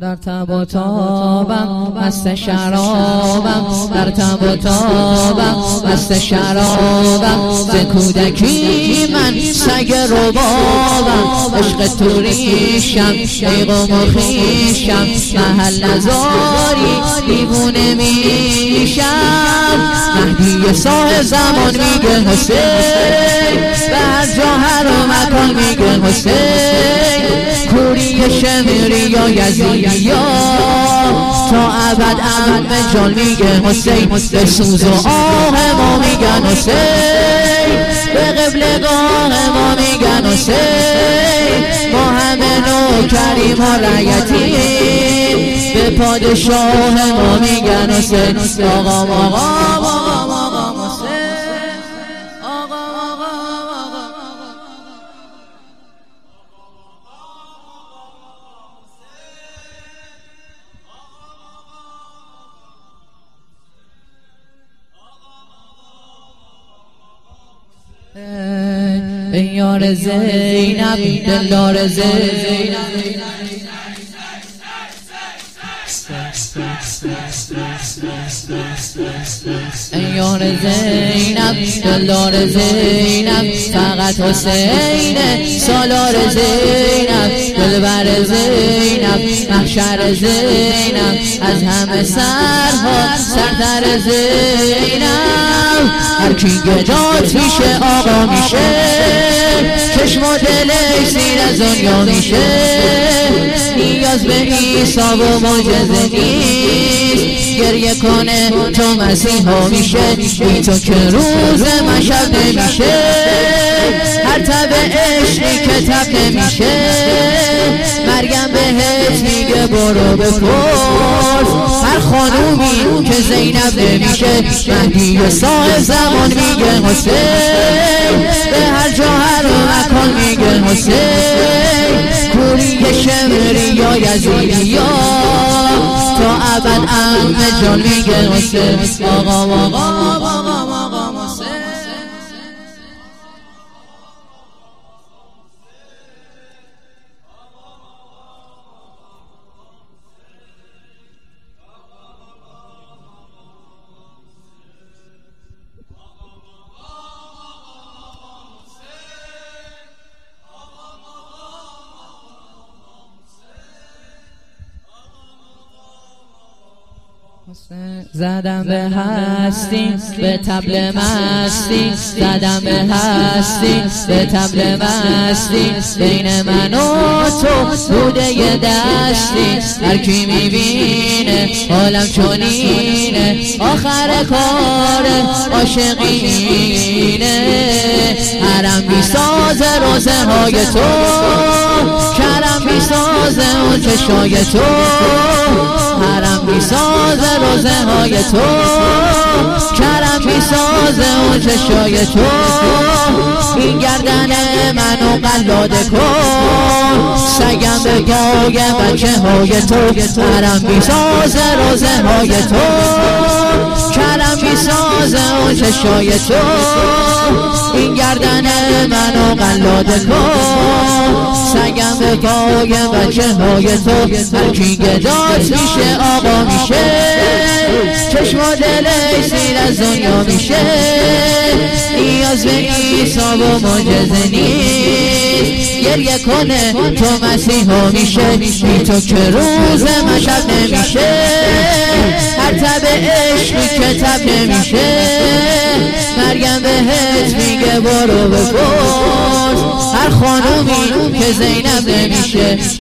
در تب و تابم مست شرابم، در تب و تابم مست شرابم، ز کودکی من سگ ربابم، عشق تو ریشم ای قوم و خویشم، محل نزاری دیوونه میشم. مهدی صاحب زمان میگه حسین، به هر جا هر مکان میگه حسین، کوری شمیری یا یزیدی یا تا ابد عم جان میگه حسین، به سوز و آه ما میگن حسین، به قبلگاه ما میگن حسین، ما همه نوکریم و رعیتیم، به پادشاه ما میگن حسین. آقا حسین، ای یار زینب دلدار زینب، ای یار زینب دلدار زینب، فقط حسین سالار زینب، دلبر زینب محشر زینب، از همه سرها سرتر زینب، هر کی گدات میشه آقا میشه، چشم و دلش زیر از دنیا میشه، نیاز به عیسی و معجزه نیست، گریه کنه تو مسیحا میشه، بی تو که روز مشب نمیشه، هر تب عشقی که تب نمیشه، مریم بهت میگه برو بپرس، هر خانومی که زینب نمیشه، مهدی صاحب زمان میگه حسین، به هر جا هر مکان میگه حسین، کوری شمری یا یزیدی یا تا ابد عم جان میگه حسین. آقا حسین، زدم به هستی به طبل مستی، زدم به هستی به طبل مستی، بین من و تو بوده یه دستی، هر کی میبینه حالم چنینه، آخر کار عاشقینه، حرم میسازه روزه های تو، کرم میسازه اون چشای تو، حرم میسازه روزه های تو، کرم میسازه اون چشای تو، این گردن منو قلاده کن، سگم به پای بچه های تو، حرم میسازه روزه های تو، کرم میسازه اون چشای تو، این گردن منو قلاده کن، سگم به پای بچه های تو، هر کی گدات میشه آقا میشه، چشم و دلش زیر از دنیا میشه، نیاز به عیسی و معجزه نیست، گریه کنه تو مسیحا میشه، بی تو که روز مشب نمیشه، هر تب عشقی که تب نمیشه، مریم بهت میگه برو بپرس، هر خانومی که زینب نمیشه.